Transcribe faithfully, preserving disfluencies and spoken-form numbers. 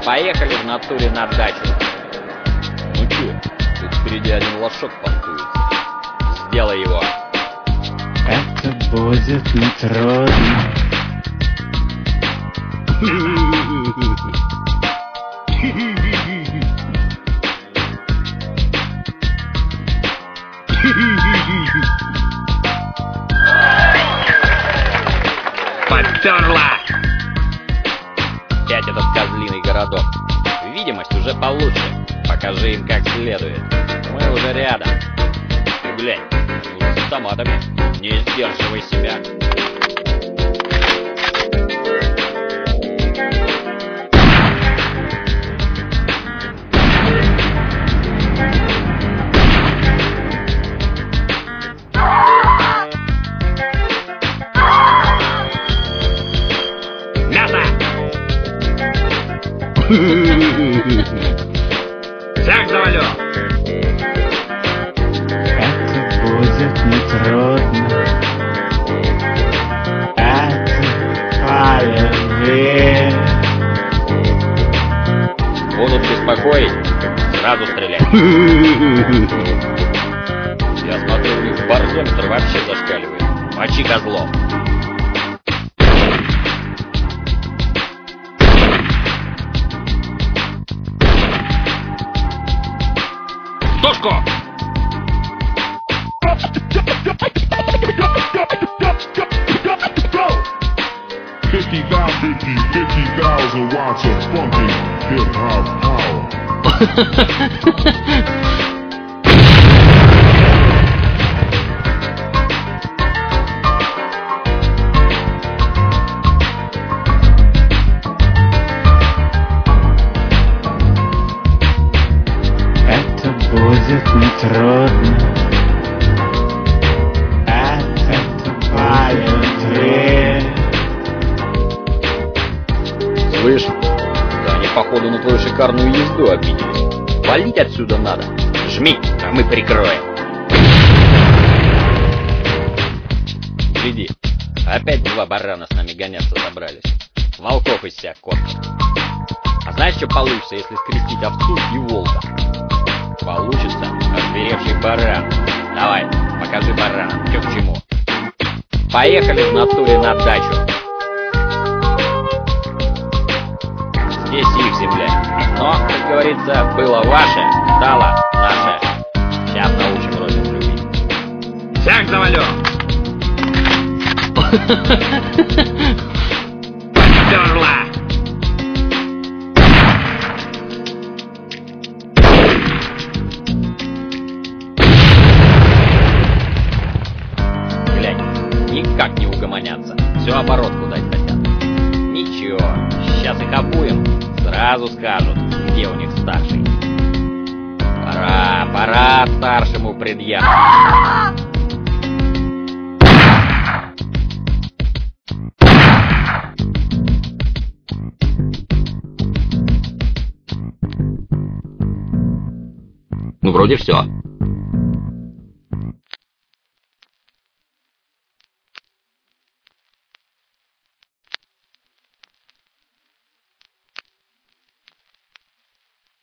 Поехали в натуре на дачу. Ну чё, тут впереди один лошок понтуется. Сделай его. Это будет нетрудно. Попёрла! Опять этот козлиный городок. Видимость уже получше. Покажи им как следует. Мы уже рядом. Ты глянь, тут с автоматами. Не сдерживай себя. Всех завалю! Это будет нетрудно. Это полюбит. Будут беспокоить, сразу стрелять. Я смотрю, у них барометр вообще зашкаливает. Мочи козлов. Тушку! fifty thousand, fifty thousand watts of funky hip-hop power. Это будет нетрудно. Это полюбит. Слышь, да они походу на твою шикарную езду обиделись. Валить отсюда надо. Жми, а мы прикроем. Гляди, опять два барана с нами гоняться собрались. Волков из себя кот. А знаешь, что получится, если скрестить овцу и волка? Получится озверевший баран. Давай, покажи баранам, что к чему. Поехали в натуре на дачу. Здесь их земля. Но, как говорится, было ваше, стало наше. Сейчас научим родину любить. Всех завалю! Попёрла! Глянь, никак не угомонятся. Все оборотку дать хотят. Ничего, сейчас их обуем. Сразу скажут, где у них старший. Пора, пора старшему предъявить. Ну, вроде все.